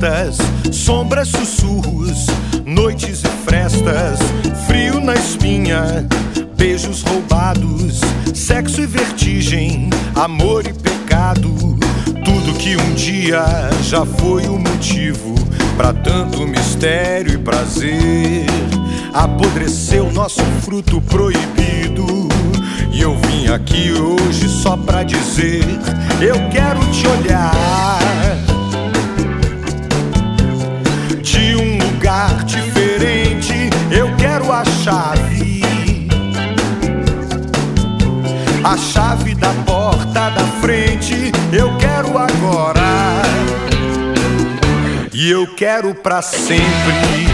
portas, sombras, sussurros, noites e frestas, frio na espinha, beijos roubados, sexo e vertigem, amor e pecado. Tudo que um dia já foi o motivo pra tanto mistério e prazer. Apodreceu nosso fruto proibido, e eu vim aqui hoje só pra dizer: eu quero te olhar de um lugar diferente. Eu quero a chave da porta da frente. Eu quero agora, e eu quero pra sempre.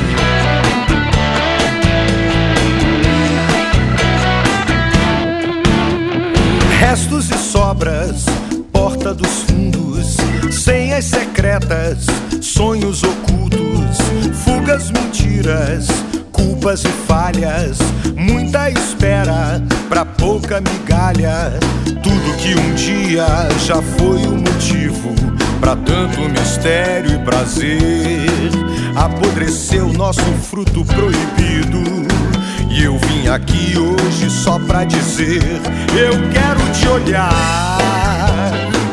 Restos e sobras, porta dos fundos, senhas secretas, sonhos ocultos, fugas, mentiras, culpas e falhas, muita espera pra pouca migalha. Tudo que um dia já foi o motivo pra tanto mistério e prazer. Apodreceu nosso fruto proibido, e eu vim aqui hoje só pra dizer: eu quero te olhar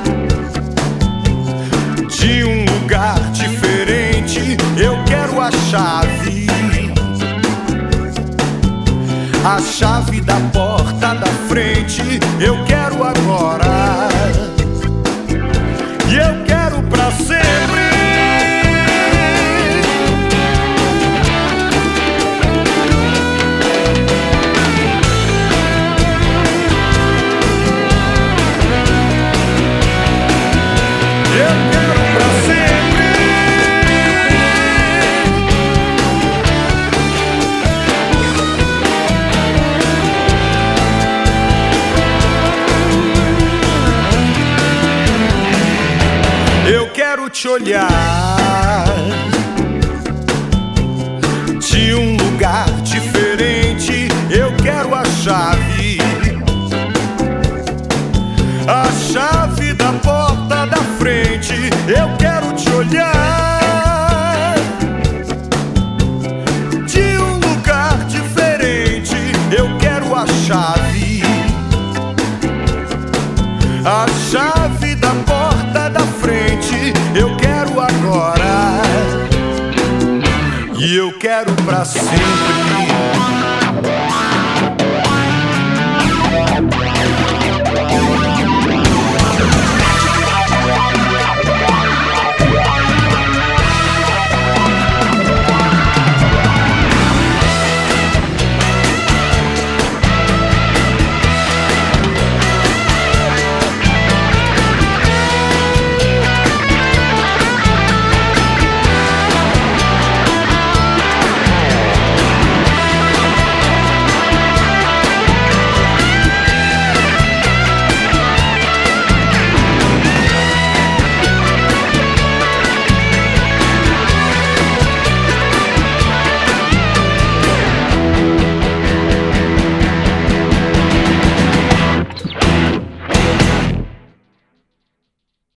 de um lugar diferente. Eu quero a chave da porta da frente. Eu quero agora, e eu quero pra sempre. Quero te olhar de um lugar diferente. Eu quero a chave da porta da frente. Eu quero te olhar de um lugar diferente. Eu quero a chave da porta da frente. Eu quero agora, e eu quero pra sempre.